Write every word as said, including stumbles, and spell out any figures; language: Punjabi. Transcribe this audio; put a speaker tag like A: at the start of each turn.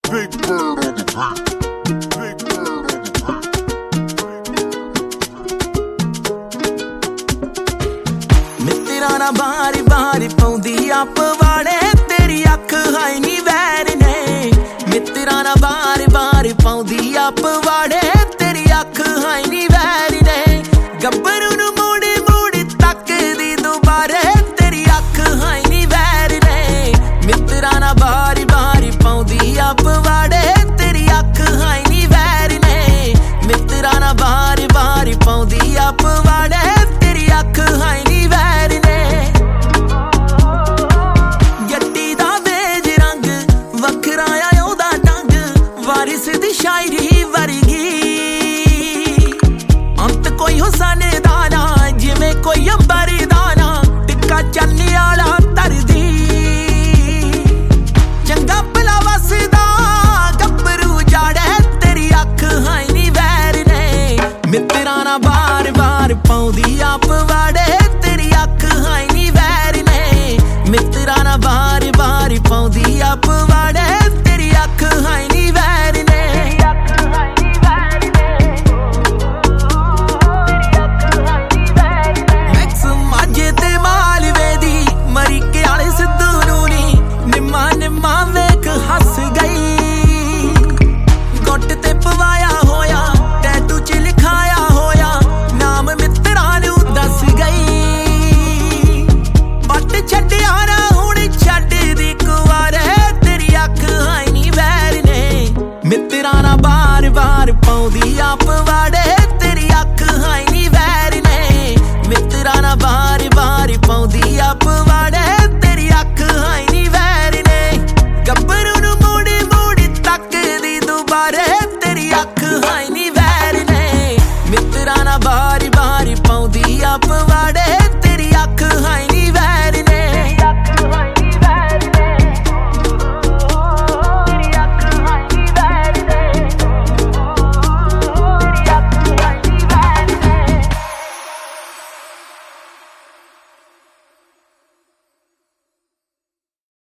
A: Big bird on the beat. Big bird on the beat.
B: ਮਿੱਤਰਾਂ ਨਾ ਬਾਰੀ ਬਾਰੀ ਪਾਉਂਦੀ ਆ ਪਵਾੜੇ ਤੇਰੀ ਅੱਖ ਹਾਈ ਨੀ ਵੈਰ ਨੇ ਮਿੱਤਰਾਂ ਨਾ ਬਾਰੀ ਬਾਰੀ ਪਾਉਂਦੀ ਆ